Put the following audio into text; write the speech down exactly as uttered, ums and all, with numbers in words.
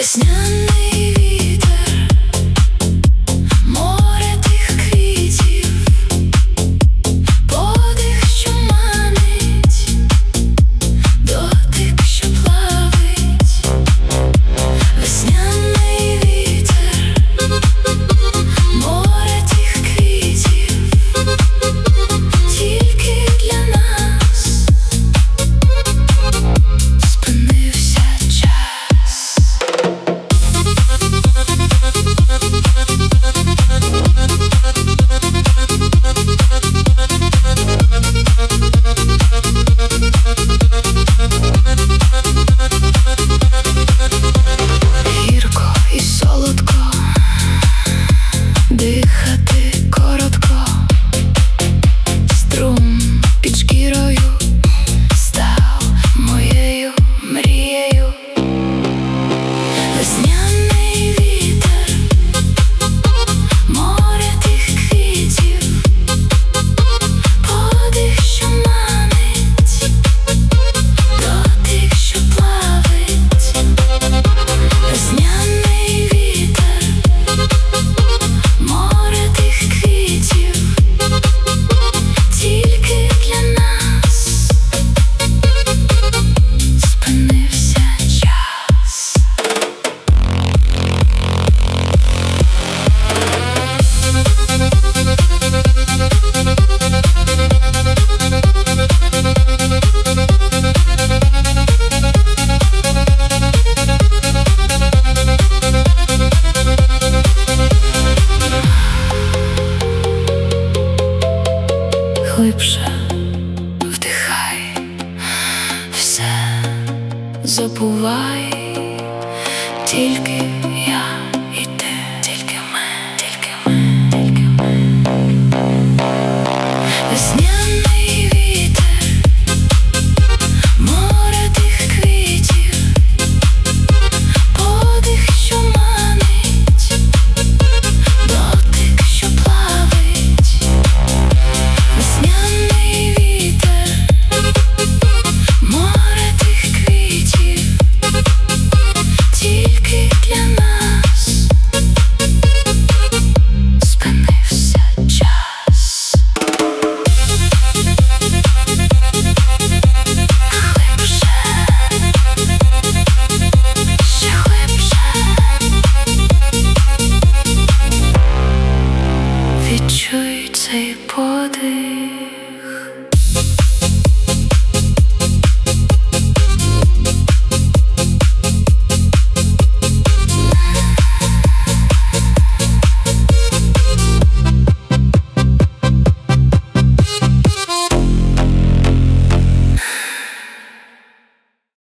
Весняний вітер, море тих квітів, подих, що манить, дотик, що плавить. Весняний вітер, море тих квітів, тільки для нас спинився час. Гірко і солодко, дихати коротко, струм під шкірою став моєю мрією. Весняний вітер, море тих квітів, подих, що манить, дотик, що плавить. Весняний вітер, море тих квітів, тільки для нас спинився час. Глибше вдихай, все забувай, тільки